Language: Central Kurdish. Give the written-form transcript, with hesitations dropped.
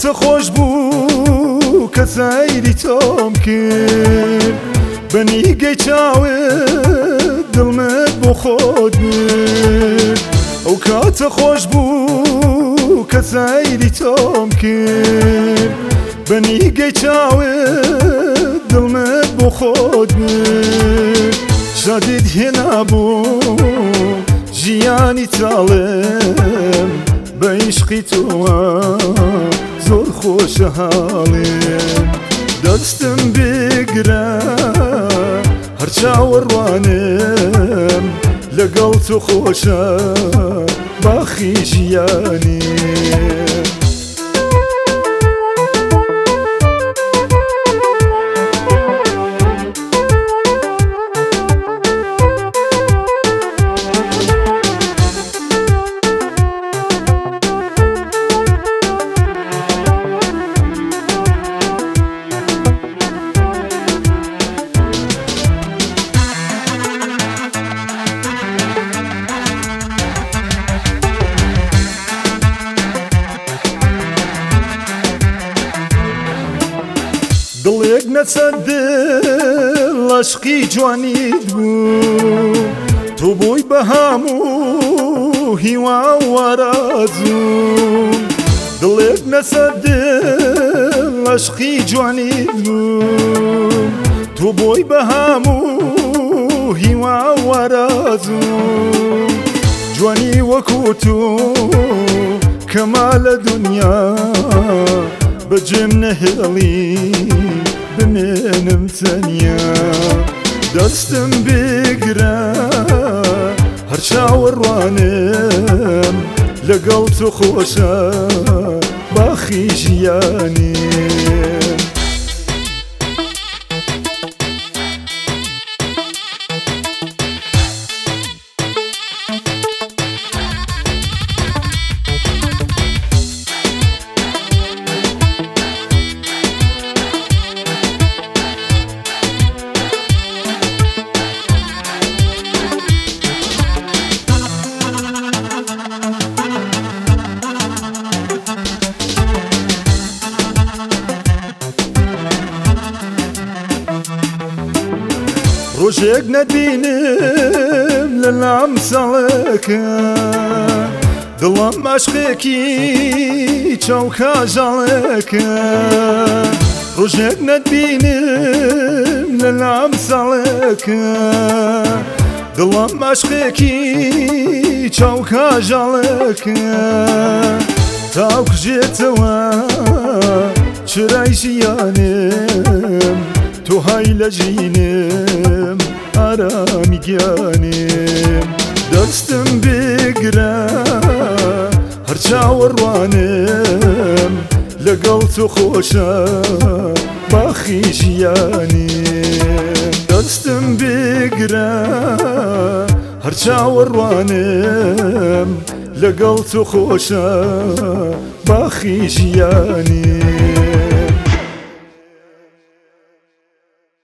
کاتە خۆش بوو کە سەیری تۆم کرد بەنیگەی چاوت دڵمت بۆ خۆت برد ئەو کاتە خۆش بوو کە سەیری تۆم کرد بەنیگەی چاوت دڵمت بۆ خۆت برد شادیت هێنابوو ژیانی چاڵم بە عیشقی تۆوە زۆر خۆشە حاڵێم دەستم بگرە هەر چاوەڕوانم لەگەڵ تۆ خۆشە باخی ژیانیم دڵێک نەچەند دڵ عەشقی جوانیت بوو تۆ بووی بە هەموو هیوا و ئارەزووم دڵێک نەچەند دڵ عەشقی جوانیت بوو تۆ بووی بە هەموو هیوا و ئارەزووم جوانی وەکو تۆ کەمالە دونیا بەجێم نەهێڵی بمێنم تەنیا دەستم بگرە هەر چاوەڕوانم لەگەڵ تۆ خۆشە باخی ژیانیم ڕۆژێک نەبینم لە لام ساڵەکە دڵم عەشقێکی چاو کاژاڵەکە ڕۆژێک نەبینم لە لام ساڵەکە دڵم عەشقێکی چاو کاژاڵەکە تاوکژێتەوە چرای ژیانم تۆ های لە ژینم ئارامی گیانم دەستم بگرە هەر چاوەڕوانم لەگەڵ تۆ خۆشە باخی ژیانیم دەستم بگرە هەر چاوەڕوانم لەگەڵ تۆ خۆشە باخی ژیانیم